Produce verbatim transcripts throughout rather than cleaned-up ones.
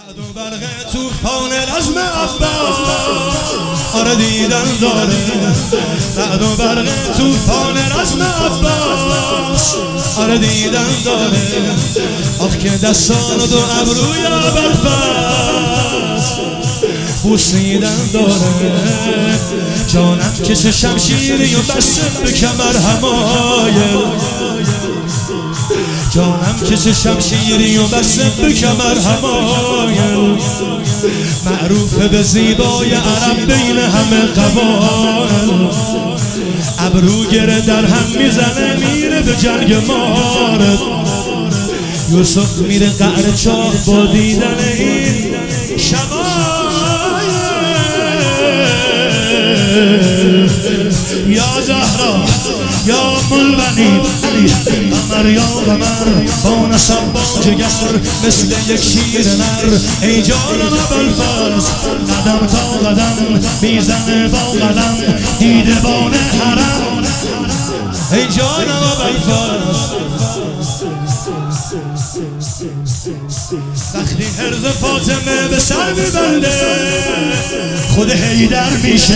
رعد و برق توفان رزم عباس آره دیدن داره. رعد و برق توفان رزم عباس آره دیدن داره. آخ که دستان و دو ابروی ابوالفضل بوسیدن داره. جانم کش شمشیری و بسته به کمر حمایل. جانم کش شمشیری و بسته به کمر حمایل. معروف به زیبای عرب بین همه قبایل. ابرو گره در هم میزنه میره به جنگ مارد. یوسف میره قعر چاه با دیدن این شمایل. یا زهرا یا ملونی علی قمر یا قمر با نسب با جگر مثل یک شیر نر. ای جانم ابوالفضل قدم تا قدم میزنه با قدم دیدبان حرم. ای جانم ابوالفضل وقتی حرز فاطمه به سر میبنده خود حیدر میشه.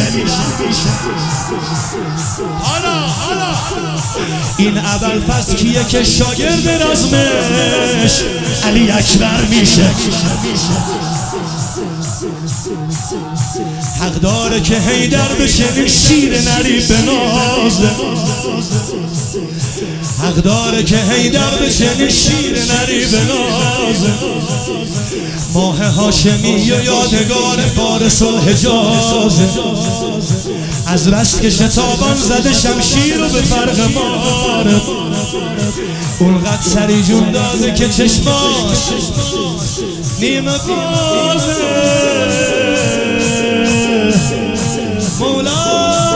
حالا حالا این ابوالفضل کیه که شاگرد رزمش علی اکبر میشه. حق داره که حیدر بشه شیر نری به نازه. حق داره که حیدر بشه شیر نری به نازه. ماه هاشمی و یادگار فارس الحجاز. از رست که شتابان زده شمشیر و به فرق مارد. اونقدر سری جون داده که چشماش نیمه بازه. مولا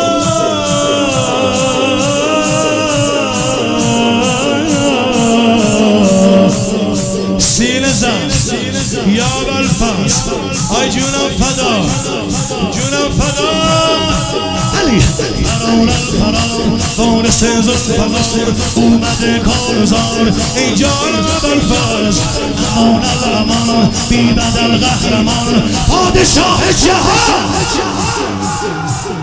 سینه زن یا ابوالفضل آی جونم فدا جونم فدا علی. فرار الفرار فارس ذوالفقار اومده کارزار. ای جانم ابوالفضل امان الامان بی بدل قهرمان پادشاه جهان.